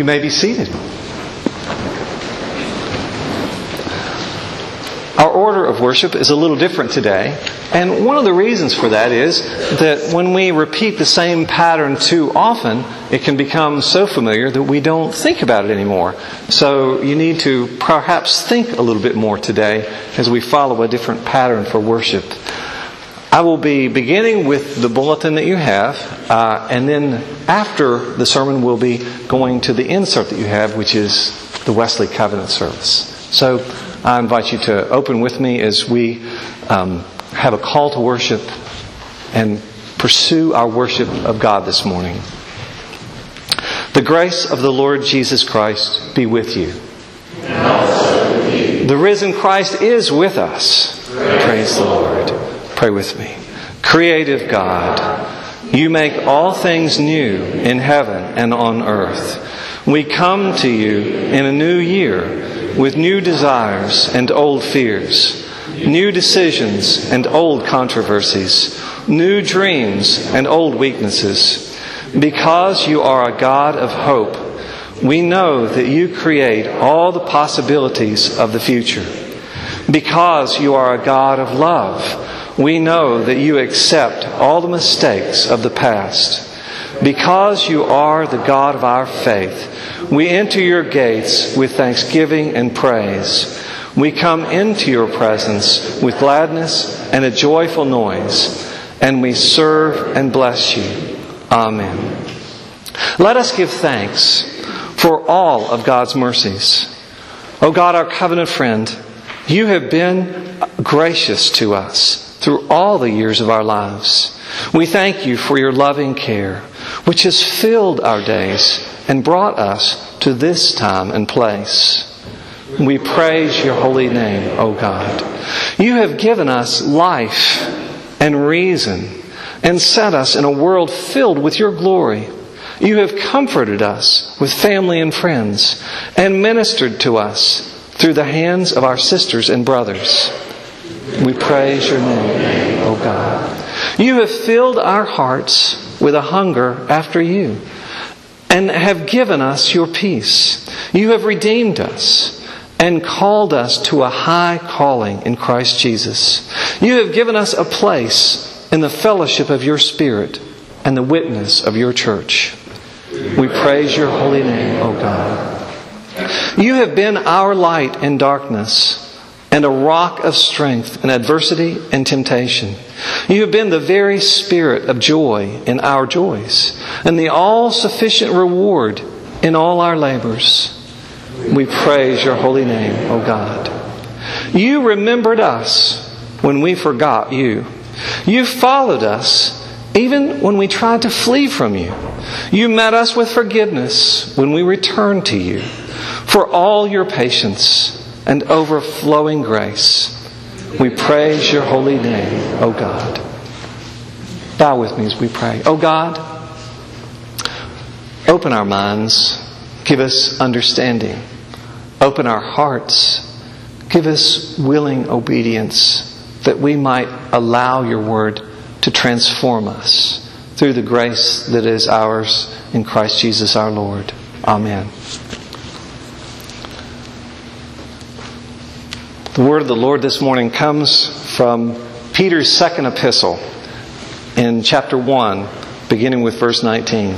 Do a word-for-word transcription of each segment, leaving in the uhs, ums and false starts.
You may be seated. Our order of worship is a little different today. And one of the reasons for that is that when we repeat the same pattern too often, it can become so familiar that we don't think about it anymore. So you need to perhaps think a little bit more today as we follow a different pattern for worship. I will be beginning with the bulletin that you have, uh, and then after the sermon we'll be going to the insert that you have, which is the Wesley Covenant service. So I invite you to open with me as we um, have a call to worship and pursue our worship of God this morning. The grace of the Lord Jesus Christ be with you. And also with you. The risen Christ is with us. Praise, Praise the Lord. Pray with me. Creative God, you make all things new in heaven and on earth. We come to you in a new year with new desires and old fears, new decisions and old controversies, new dreams and old weaknesses. Because you are a God of hope, we know that you create all the possibilities of the future. Because you are a God of love, we know that you accept all the mistakes of the past. Because you are the God of our faith, we enter your gates with thanksgiving and praise. We come into your presence with gladness and a joyful noise, and we serve and bless you. Amen. Let us give thanks for all of God's mercies. O God, our covenant friend, you have been gracious to us through all the years of our lives. We thank you for your loving care, which has filled our days and brought us to this time and place. We praise your holy name, O God. You have given us life and reason and set us in a world filled with your glory. You have comforted us with family and friends and ministered to us through the hands of our sisters and brothers. We praise your name, O God. You have filled our hearts with a hunger after you and have given us your peace. You have redeemed us and called us to a high calling in Christ Jesus. You have given us a place in the fellowship of your Spirit and the witness of your church. We praise your holy name, O God. You have been our light in darkness and a rock of strength in adversity and temptation. You have been the very spirit of joy in our joys and the all-sufficient reward in all our labors. We praise your holy name, O God. You remembered us when we forgot you. You followed us even when we tried to flee from you. You met us with forgiveness when we returned to you. For all your patience and overflowing grace, we praise your holy name, O God. Bow with me as we pray. O God, open our minds, give us understanding. Open our hearts, give us willing obedience, that we might allow your word to transform us through the grace that is ours in Christ Jesus our Lord. Amen. The word of the Lord this morning comes from Peter's second epistle in chapter one, beginning with verse nineteen.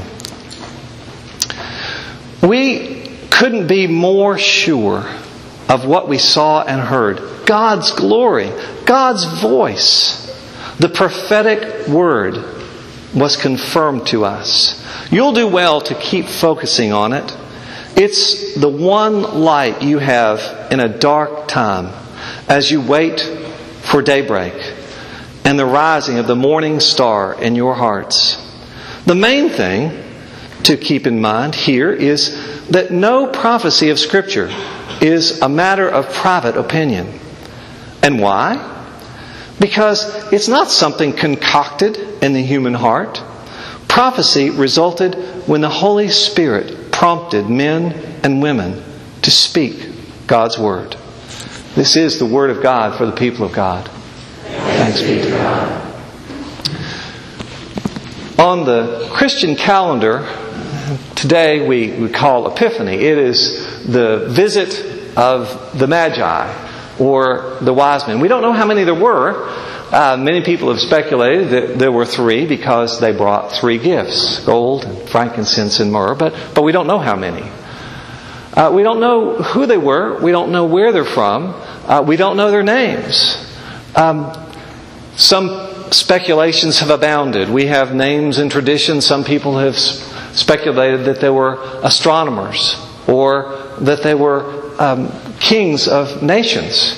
We couldn't be more sure of what we saw and heard. God's glory, God's voice. The prophetic word was confirmed to us. You'll do well to keep focusing on it. It's the one light you have in a dark time as you wait for daybreak and the rising of the morning star in your hearts. The main thing to keep in mind here is that no prophecy of Scripture is a matter of private opinion. And why? Because it's not something concocted in the human heart. Prophecy resulted when the Holy Spirit prompted men and women to speak God's Word. This is the Word of God for the people of God. Thanks be to God. On the Christian calendar, today we, we call Epiphany. It is the visit of the Magi or the wise men. We don't know how many there were. Uh, many people have speculated that there were three because they brought three gifts, gold, and frankincense, and myrrh, but, but we don't know how many. Uh, we don't know who they were. We don't know where they're from. Uh, we don't know their names. Um, some speculations have abounded. We have names and traditions. Some people have speculated that they were astronomers or that they were um, kings of nations.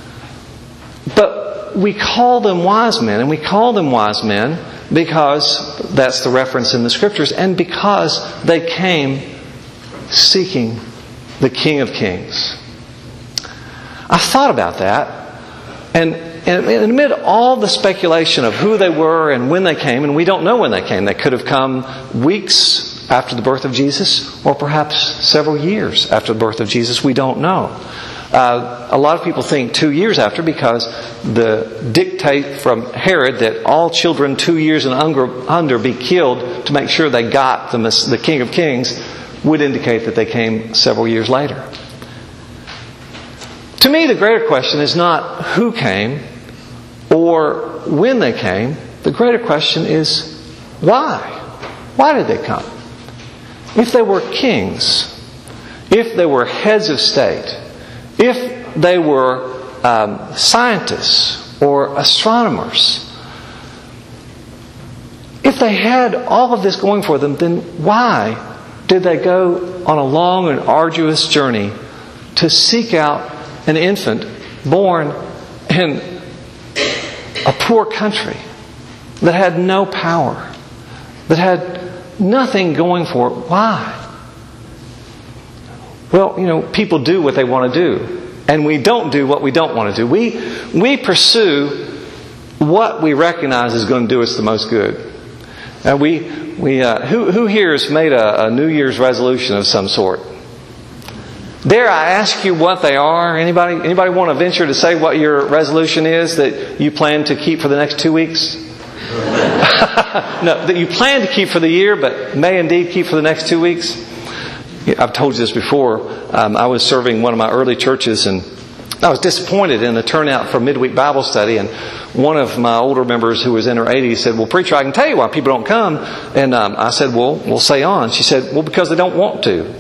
But we call them wise men, and we call them wise men because that's the reference in the Scriptures, and because they came seeking the King of Kings. I've thought about that, and, and amid all the speculation of who they were and when they came, and we don't know when they came. They could have come weeks after the birth of Jesus, or perhaps several years after the birth of Jesus. We don't know. Uh, a lot of people think two years after, because the dictate from Herod that all children two years and under, under be killed to make sure they got the, the King of Kings would indicate that they came several years later. To me, the greater question is not who came or when they came. The greater question is why. Why did they come? If they were kings, if they were heads of state, if they were um, scientists or astronomers, if they had all of this going for them, then why did they go on a long and arduous journey to seek out an infant born in a poor country that had no power, that had nothing going for it? Why? Well, you know, people do what they want to do, and we don't do what we don't want to do. We we pursue what we recognize is going to do us the most good. Uh, we we uh, who who here has made a, a New Year's resolution of some sort? Dare I ask you what they are? Anybody anybody want to venture to say what your resolution is that you plan to keep for the next two weeks? No, that you plan to keep for the year, but may indeed keep for the next two weeks. I've told you this before. Um, I was serving one of my early churches, and I was disappointed in the turnout for midweek Bible study. And one of my older members, who was in her eighties, said, "Well, preacher, I can tell you why people don't come." And um, I said, "Well, we'll say on." She said, "Well, because they don't want to."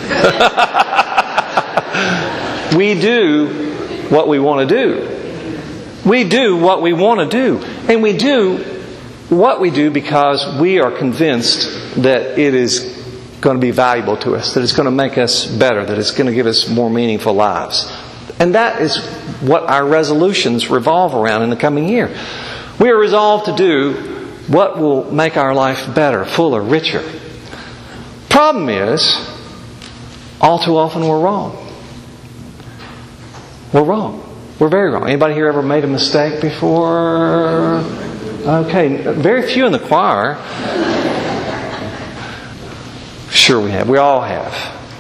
We do what we want to do. We do what we want to do. And we do what we do because we are convinced that it is going to be valuable to us, that it's going to make us better, that it's going to give us more meaningful lives. And that is what our resolutions revolve around in the coming year. We are resolved to do what will make our life better, fuller, richer. Problem is, all too often we're wrong. We're wrong. We're very wrong. Anybody here ever made a mistake before? Okay, very few in the choir. Sure we have. We all have.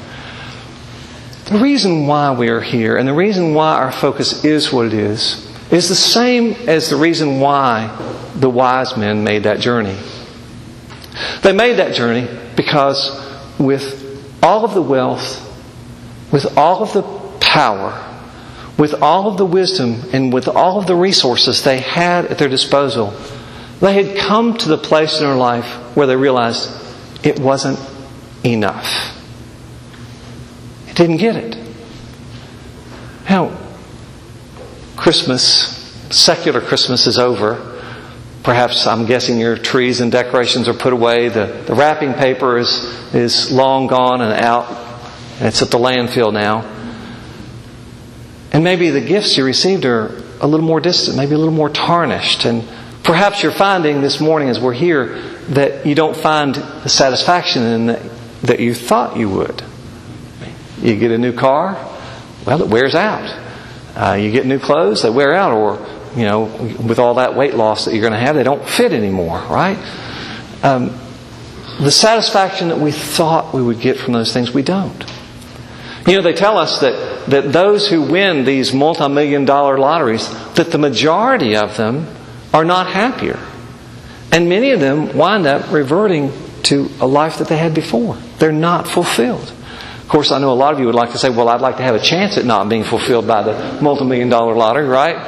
The reason why we are here and the reason why our focus is what it is is the same as the reason why the wise men made that journey. They made that journey because with all of the wealth, with all of the power, with all of the wisdom, and with all of the resources they had at their disposal, they had come to the place in their life where they realized it wasn't enough. It didn't get it. Now, Christmas, secular Christmas is over. Perhaps, I'm guessing, your trees and decorations are put away. The, the wrapping paper is, is long gone and out. And it's at the landfill now. And maybe the gifts you received are a little more distant, maybe a little more tarnished. And perhaps you're finding this morning as we're here that you don't find the satisfaction in that, that you thought you would. You get a new car, well, it wears out. Uh, you get new clothes, they wear out. Or, you know, with all that weight loss that you're going to have, they don't fit anymore, right? Um, the satisfaction that we thought we would get from those things, we don't. You know, they tell us that, that those who win these multi-million dollar lotteries, that the majority of them are not happier. And many of them wind up reverting to a life that they had before. They're not fulfilled. Of course, I know a lot of you would like to say, well, I'd like to have a chance at not being fulfilled by the multi-million dollar lottery, right?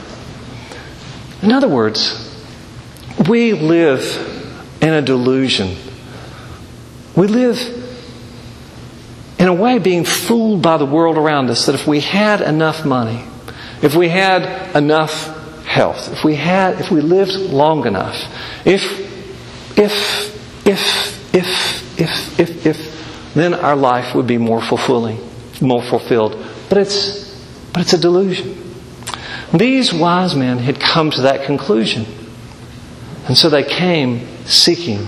In other words, we live in a delusion. We live in a way being fooled by the world around us that if we had enough money, if we had enough health, if we had, if we lived long enough, if, if, if, if, if, if, if, then our life would be more fulfilling, more fulfilled. But it's, but it's a delusion. These wise men had come to that conclusion. And so they came seeking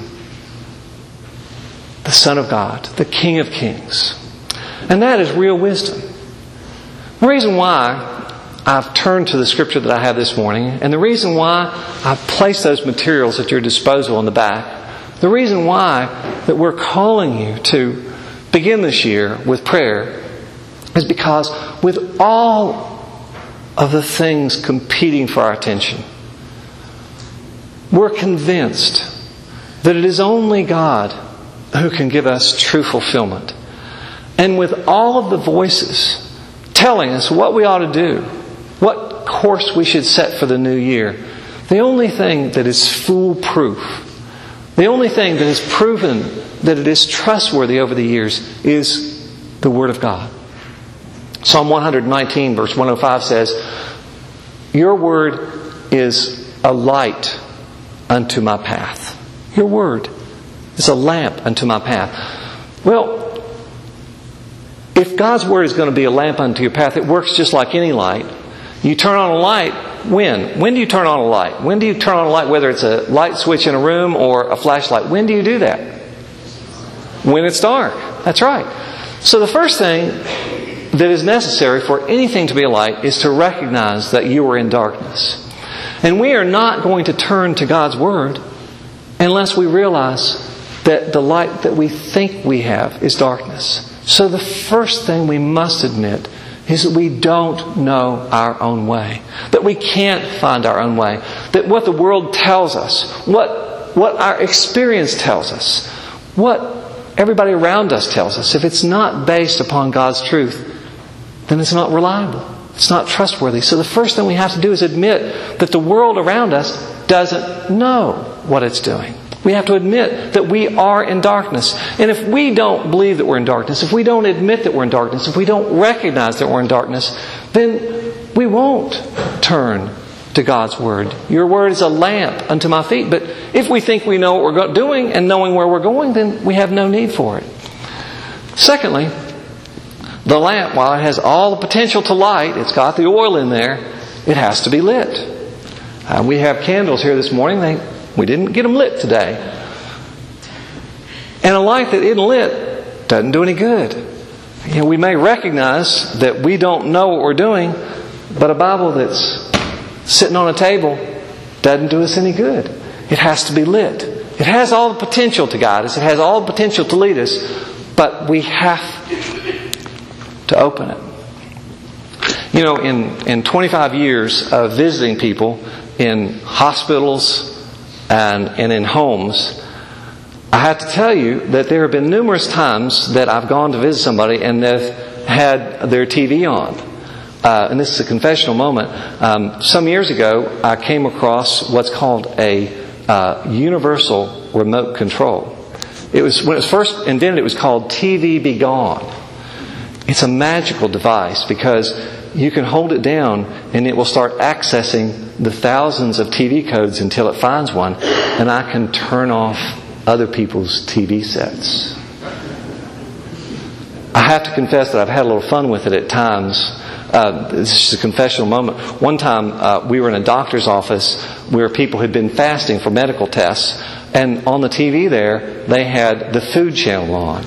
the Son of God, the King of Kings. And that is real wisdom. The reason why I've turned to the scripture that I have this morning, and the reason why I've placed those materials at your disposal on the back, the reason why that we're calling you to begin this year with prayer is because with all of the things competing for our attention, we're convinced that it is only God who can give us true fulfillment. And with all of the voices telling us what we ought to do, what course we should set for the new year, the only thing that is foolproof, the only thing that has proven that it is trustworthy over the years is the Word of God. Psalm one nineteen verse one oh five says, "Your word is a light unto my path." Your word is a lamp unto my path. Well, if God's word is going to be a lamp unto your path, it works just like any light. You turn on a light when? When do you turn on a light? When do you turn on a light, whether it's a light switch in a room or a flashlight? When do you do that? When it's dark. That's right. So the first thing that is necessary for anything to be a light is to recognize that you are in darkness. And we are not going to turn to God's Word unless we realize that the light that we think we have is darkness. So the first thing we must admit is that we don't know our own way. That we can't find our own way. That what the world tells us, what, what our experience tells us, what everybody around us tells us, if it's not based upon God's truth, then it's not reliable. It's not trustworthy. So the first thing we have to do is admit that the world around us doesn't know what it's doing. We have to admit that we are in darkness. And if we don't believe that we're in darkness, if we don't admit that we're in darkness, if we don't recognize that we're in darkness, then we won't turn to God's Word. Your Word is a lamp unto my feet. But if we think we know what we're doing and knowing where we're going, then we have no need for it. Secondly, the lamp, while it has all the potential to light, it's got the oil in there, it has to be lit. Uh, we have candles here this morning. They, we didn't get them lit today. And a light that isn't lit doesn't do any good. You know, we may recognize that we don't know what we're doing, but a Bible that's sitting on a table doesn't do us any good. It has to be lit. It has all the potential to guide us. It has all the potential to lead us, but we have to open it. You know, in, in twenty-five years of visiting people in hospitals and, and in homes, I have to tell you that there have been numerous times that I've gone to visit somebody and they've had their T V on. Uh, and this is a confessional moment. Um, some years ago, I came across what's called a uh, universal remote control. It was when it was first invented, it was called T V Be Gone. It's a magical device because you can hold it down and it will start accessing the thousands of T V codes until it finds one, and I can turn off other people's T V sets. I have to confess that I've had a little fun with it at times. Uh, this is just a confessional moment. One time uh, we were in a doctor's office where people had been fasting for medical tests, and on the T V there they had the Food Channel on.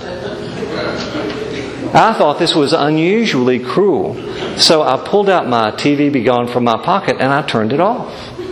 I thought this was unusually cruel, so I pulled out my T V Be Gone from my pocket and I turned it off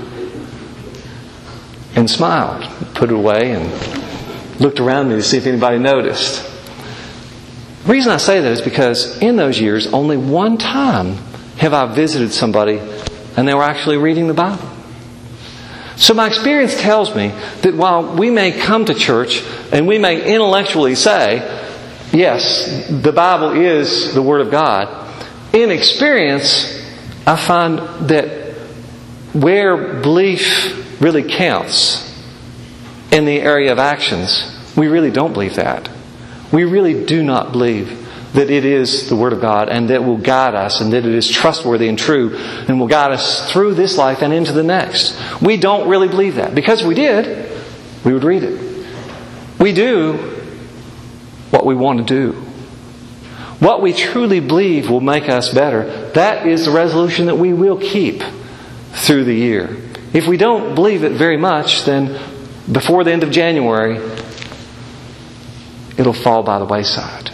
and smiled, put it away, and looked around me to see if anybody noticed. The reason I say that is because in those years, only one time have I visited somebody and they were actually reading the Bible. So my experience tells me that while we may come to church and we may intellectually say, yes, the Bible is the Word of God, in experience, I find that where belief really counts in the area of actions, we really don't believe that. We really do not believe that it is the Word of God and that it will guide us and that it is trustworthy and true and will guide us through this life and into the next. We don't really believe that. Because if we did, we would read it. We do what we want to do. What we truly believe will make us better, that is the resolution that we will keep through the year. If we don't believe it very much, then before the end of January, it'll fall by the wayside.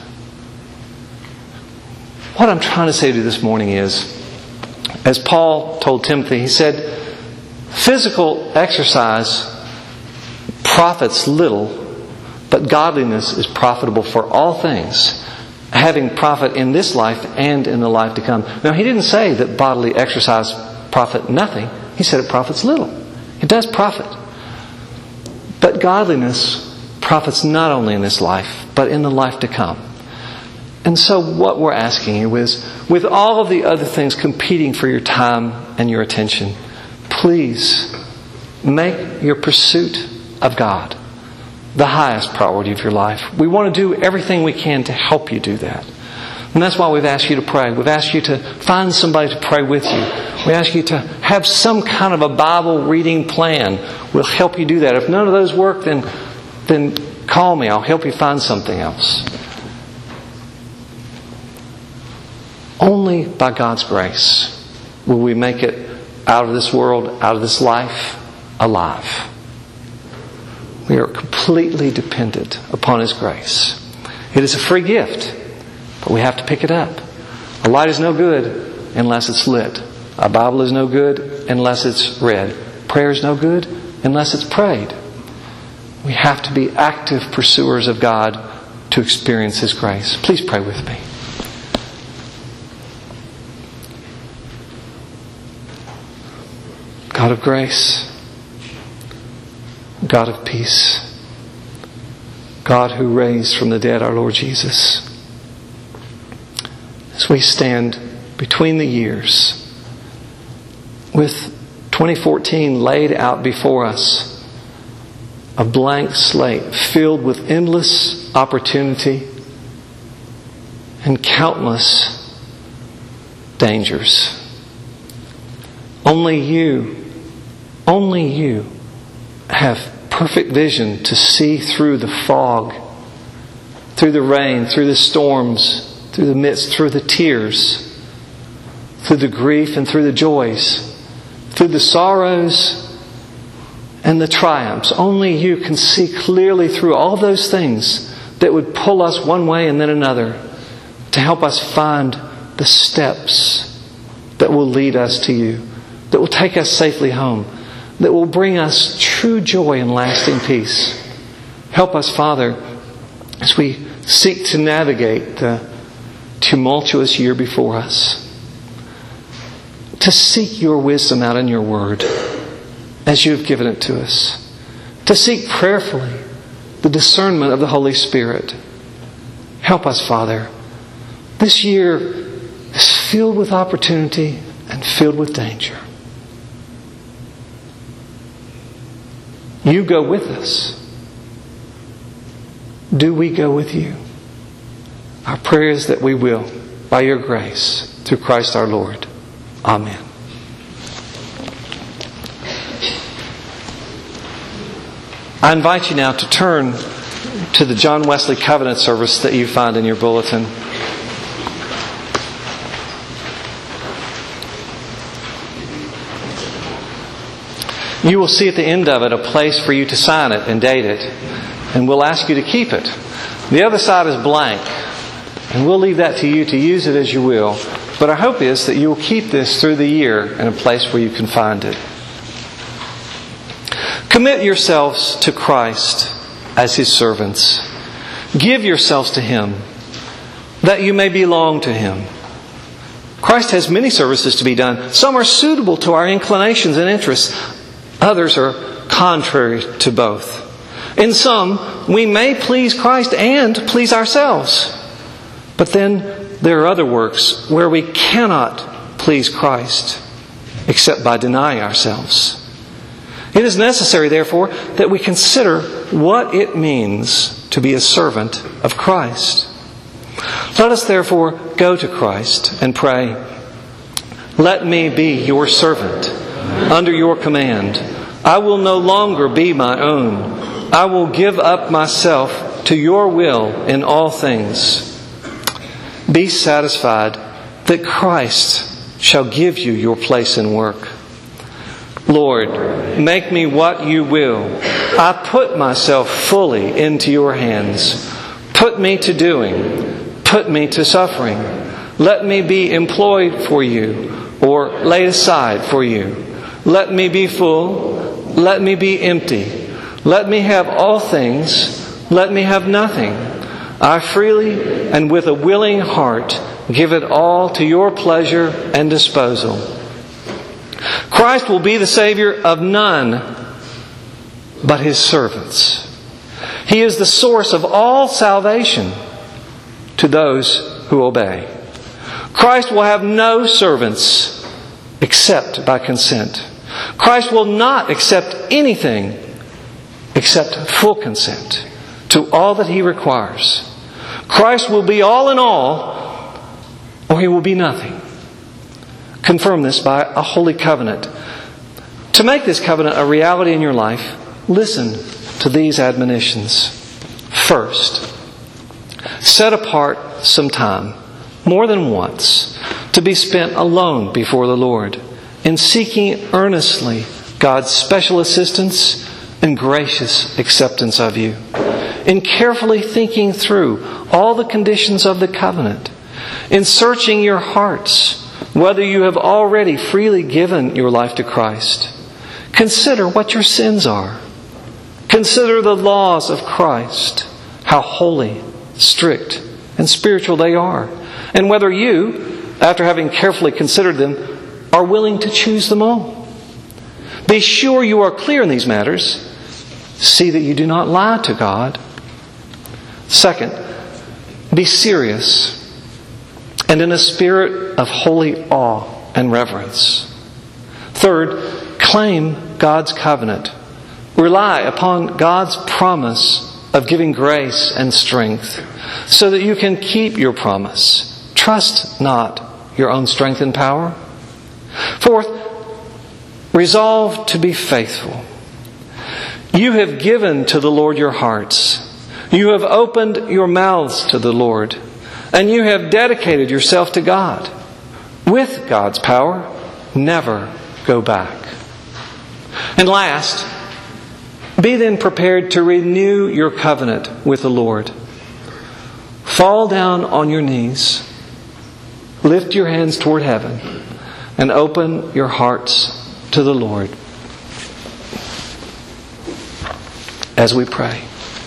What I'm trying to say to you this morning is, as Paul told Timothy, he said, physical exercise profits little, but godliness is profitable for all things, having profit in this life and in the life to come. Now, he didn't say that bodily exercise profit nothing. He said it profits little. It does profit. But godliness profits not only in this life, but in the life to come. And so what we're asking you is, with all of the other things competing for your time and your attention, please make your pursuit of God the highest priority of your life. We want to do everything we can to help you do that. And that's why we've asked you to pray. We've asked you to find somebody to pray with you. We ask you to have some kind of a Bible reading plan. We'll help you do that. If none of those work, then, then call me. I'll help you find something else. Only by God's grace will we make it out of this world, out of this life, alive. We are completely dependent upon His grace. It is a free gift, but we have to pick it up. A light is no good unless it's lit. A Bible is no good unless it's read. Prayer is no good unless it's prayed. We have to be active pursuers of God to experience His grace. Please pray with me. God of grace, God of peace, God who raised from the dead our Lord Jesus, as we stand between the years with twenty fourteen laid out before us, a blank slate filled with endless opportunity and countless dangers. Only you Only you have perfect vision to see through the fog, through the rain, through the storms, through the midst, through the tears, through the grief and through the joys, through the sorrows and the triumphs. Only you can see clearly through all those things that would pull us one way and then another to help us find the steps that will lead us to you, that will take us safely home, that will bring us true joy and lasting peace. Help us, Father, as we seek to navigate the tumultuous year before us, to seek your wisdom out in your word as you have given it to us, to seek prayerfully the discernment of the Holy Spirit. Help us, Father. This year is filled with opportunity and filled with danger. You go with us. Do we go with you? Our prayer is that we will, by your grace, through Christ our Lord. Amen. I invite you now to turn to the John Wesley Covenant service that you find in your bulletin. You will see at the end of it a place for you to sign it and date it. And we'll ask you to keep it. The other side is blank. And we'll leave that to you to use it as you will. But our hope is that you will keep this through the year in a place where you can find it. Commit yourselves to Christ as His servants. Give yourselves to Him, that you may belong to Him. Christ has many services to be done. Some are suitable to our inclinations and interests. Others are contrary to both. In some, we may please Christ and please ourselves. But then there are other works where we cannot please Christ except by denying ourselves. It is necessary, therefore, that we consider what it means to be a servant of Christ. Let us therefore go to Christ and pray, "Let me be your servant, under your command. I will no longer be my own. I will give up myself to your will in all things." Be satisfied that Christ shall give you your place in work. "Lord, make me what you will. I put myself fully into your hands. Put me to doing. Put me to suffering. Let me be employed for you or laid aside for you. Let me be full. Let me be empty. Let me have all things. Let me have nothing. I freely and with a willing heart give it all to your pleasure and disposal." Christ will be the Savior of none but His servants. He is the source of all salvation to those who obey. Christ will have no servants except by consent. Christ will not accept anything except full consent to all that He requires. Christ will be all in all, or He will be nothing. Confirm this by a holy covenant. To make this covenant a reality in your life, listen to these admonitions. First, set apart some time, more than once, to be spent alone before the Lord, in seeking earnestly God's special assistance and gracious acceptance of you, in carefully thinking through all the conditions of the covenant, in searching your hearts whether you have already freely given your life to Christ. Consider what your sins are. Consider the laws of Christ, how holy, strict, and spiritual they are, and whether you, after having carefully considered them, are willing to choose them all. Be sure you are clear in these matters. See that you do not lie to God. Second, be serious and in a spirit of holy awe and reverence. Third, claim God's covenant. Rely upon God's promise of giving grace and strength so that you can keep your promise. Trust not your own strength and power. Fourth, resolve to be faithful. You have given to the Lord your hearts. You have opened your mouths to the Lord. And you have dedicated yourself to God. With God's power, never go back. And last, be then prepared to renew your covenant with the Lord. Fall down on your knees. Lift your hands toward heaven. And open your hearts to the Lord. As we pray.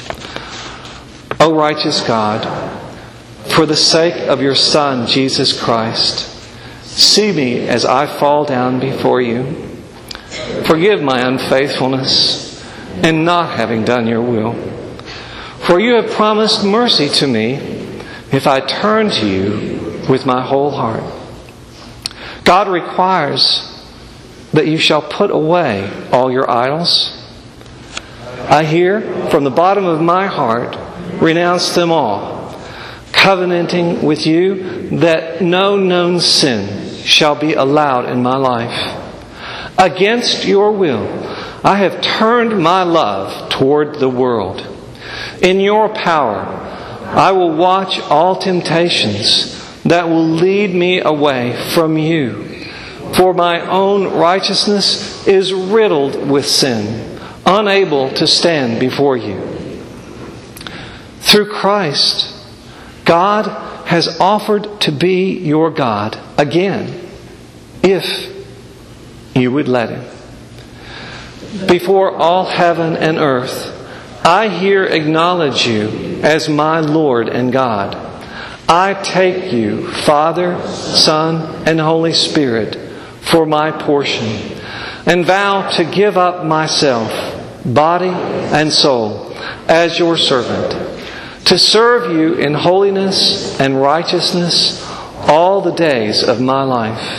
O righteous God, for the sake of your Son, Jesus Christ, see me as I fall down before you. Forgive my unfaithfulness and not having done your will. For you have promised mercy to me if I turn to you with my whole heart. God requires that you shall put away all your idols. I here, from the bottom of my heart, renounce them all, covenanting with you that no known sin shall be allowed in my life. Against your will, I have turned my love toward the world. In your power, I will watch all temptations that will lead me away from you. For my own righteousness is riddled with sin, unable to stand before you. Through Christ, God has offered to be your God again, if you would let Him. Before all heaven and earth, I here acknowledge you as my Lord and God. I take you, Father, Son, and Holy Spirit, for my portion. and vow to give up myself, body and soul, as your servant, to serve you in holiness and righteousness all the days of my life.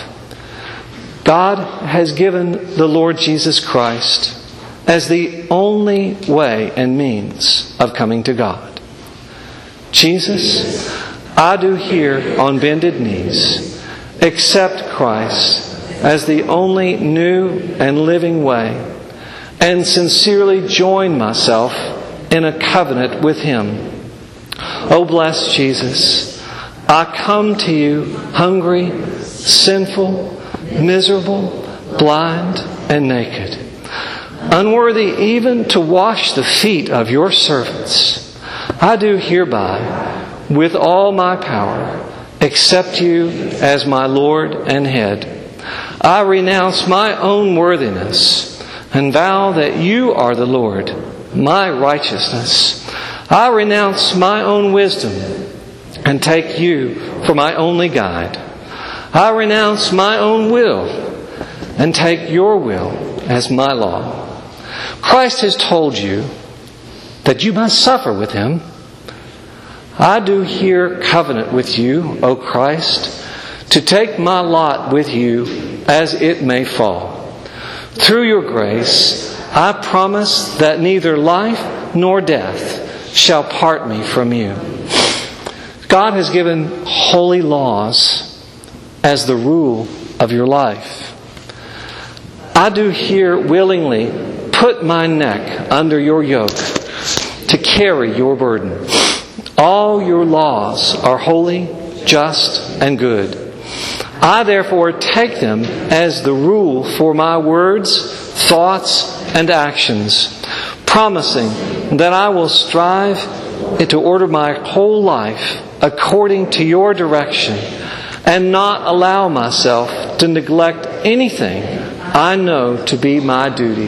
God has given the Lord Jesus Christ as the only way and means of coming to God. Jesus, I do here on bended knees accept Christ as the only new and living way, and sincerely join myself in a covenant with Him. O blessed Jesus, I come to you hungry, sinful, miserable, blind, and naked, unworthy even to wash the feet of your servants. I do hereby, with all my power, accept you as my Lord and Head. I renounce my own worthiness and vow that you are the Lord, my righteousness. I renounce my own wisdom and take you for my only guide. I renounce my own will and take your will as my law. Christ has told you that you must suffer with Him. I do here covenant with you, O Christ, to take my lot with you as it may fall. Through your grace, I promise that neither life nor death shall part me from you. God has given holy laws as the rule of your life. I do here willingly put my neck under your yoke to carry your burden. All your laws are holy, just, and good. I therefore take them as the rule for my words, thoughts, and actions, promising that I will strive to order my whole life according to your direction and not allow myself to neglect anything I know to be my duty.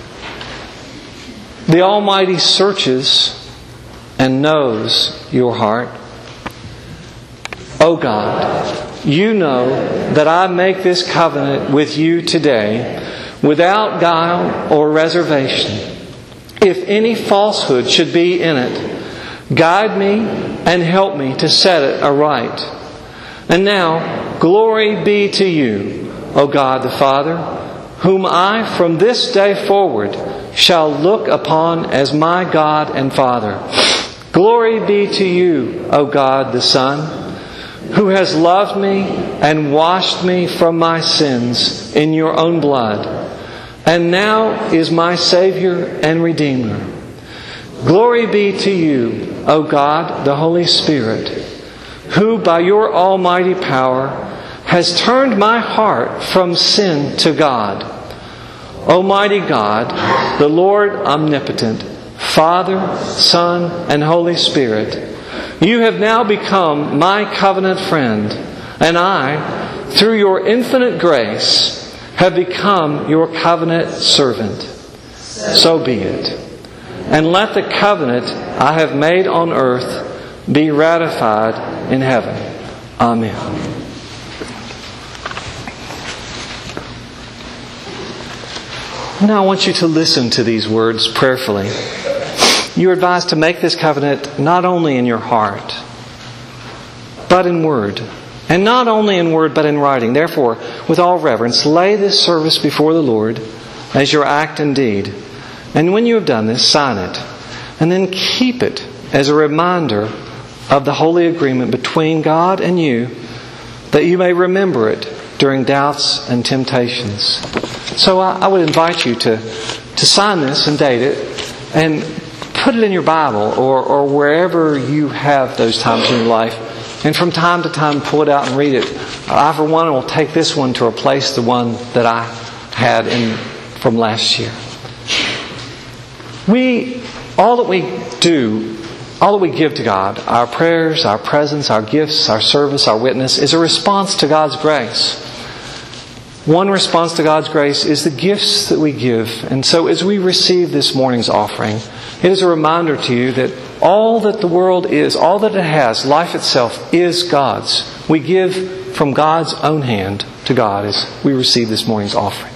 The Almighty searches and knows your heart. O God, you know that I make this covenant with you today without guile or reservation. If any falsehood should be in it, guide me and help me to set it aright. And now, glory be to you, O God the Father, whom I from this day forward shall look upon as my God and Father. Glory be to you, O God the Son, who has loved me and washed me from my sins in your own blood, and now is my Savior and Redeemer. Glory be to you, O God, the Holy Spirit, who by your almighty power has turned my heart from sin to God. Almighty God, the Lord omnipotent, Father, Son, and Holy Spirit, you have now become my covenant friend, and I, through your infinite grace, have become your covenant servant. So be it. And let the covenant I have made on earth be ratified in heaven. Amen. Now I want you to listen to these words prayerfully. You are advised to make this covenant not only in your heart, but in word. And not only in word, but in writing. Therefore, with all reverence, lay this service before the Lord as your act and deed. And when you have done this, sign it. And then keep it as a reminder of the holy agreement between God and you, that you may remember it during doubts and temptations. So I, I would invite you to, to sign this and date it and put it in your Bible or, or wherever you have those times in your life. And from time to time, pull it out and read it. I, for one, will take this one to replace the one that I had in from last year. We, all that we do, all that we give to God, our prayers, our presence, our gifts, our service, our witness, is a response to God's grace. One response to God's grace is the gifts that we give. And so as we receive this morning's offering, it is a reminder to you that all that the world is, all that it has, life itself, is God's. We give from God's own hand to God as we receive this morning's offering.